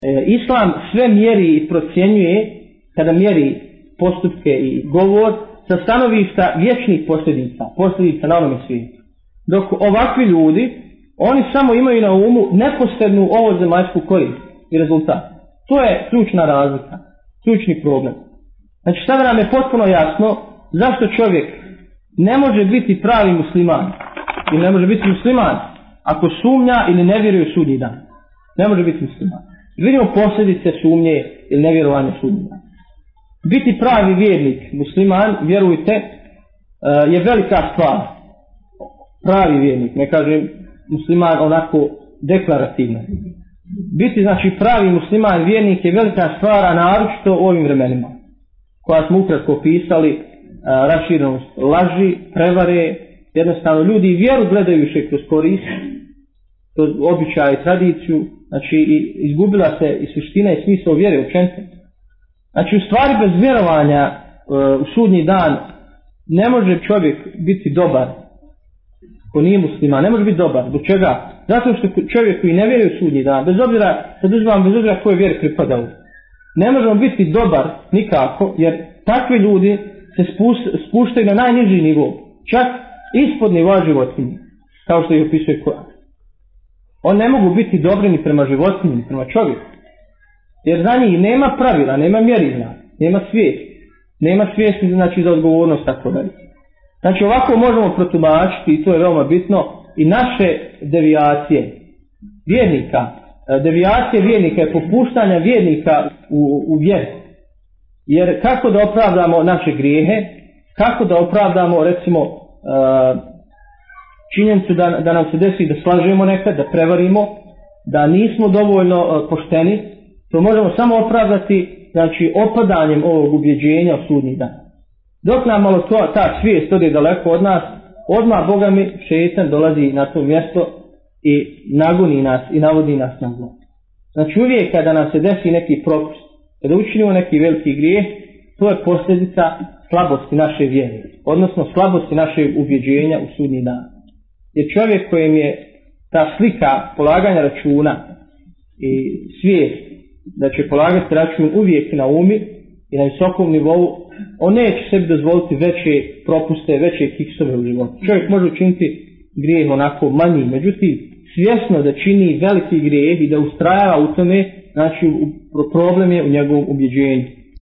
Islam sve mjeri i procjenjuje kada mjeri postupke i govor sa stanovišta vječnih posljedica na onome svijetu. Dok ovakvi ljudi, oni samo imaju na umu neposrednu ovozemaljsku korist i rezultat. To je ključna razlika, ključni problem. Znači sada nam je potpuno jasno zašto čovjek ne može biti pravi musliman ili ne može biti musliman ako sumnja ili ne vjeruje u sudnji dan. Ne može biti musliman. Vidimo posljedice sumnje ili nevjerovanja u sudnji dan. Biti pravi vjernik, musliman, vjerujte, je velika stvar. Pravi vjernik, ne kažem musliman onako deklarativno. Biti znači pravi musliman, vjernik je velika stvar, a naročito u ovim vremenima koja smo ukratko opisali, raširenost laži, prevare, jednostavno ljudi vjeru gledaju više kroz korist, kroz običaj i tradiciju, znači izgubila se i suština i smisao vjere općenito. Znači u stvari bez vjerovanja u sudnji dan ne može čovjek biti dobar ko nije musliman, ne može biti dobar. Zbog čega? Zato što čovjek koji ne vjeruje u sudnji dan, bez obzira koje vjeri pripadaju, ne možemo biti dobar nikako, jer takvi ljudi se spuštaju na najniži nivo, čak ispod nivoa životinje, kao što ih opisuje Koran. Oni ne mogu biti dobri ni prema životinji, ni prema čovjeku, jer za njih nema pravila, nema mjerila, nema svijesti znači za odgovornost tako dalje. Znači ovako možemo protumačiti, i to je veoma bitno, i naše devijacije vjernika. Devijacije vjernika je popuštanja vjernika u vjeri. Jer kako da opravdamo naše grijehe, kako da opravdamo recimo činjenicu da nam se desi da slažemo nekad, da prevarimo, da nismo dovoljno pošteni, to možemo samo opravdati znači opadanjem ovog ubjeđenja u sudnji dan. Dok nam malo ta svijest ode daleko od nas, odmah Boga mi šejtan dolazi na to mjesto i nagoni nas i navodi nas na zlo. Znači uvijek kada nam se desi neki propust, kada učinimo neki veliki grijeh, to je posljedica slabosti naše vjere, odnosno slabosti našeg ubjeđenja u sudnji dan. Jer čovjek kojem je ta slika polaganja računa i svijest da će polagati račun uvijek na umi i na visokom nivou, on neće sebi dozvoliti veće propuste, veće kiksove u životu. Čovjek može učiniti grijeh onako manji, međutim svjesno da čini veliki grijeh i da ustrajava u tome, znači problem je u njegovom ubjeđenju.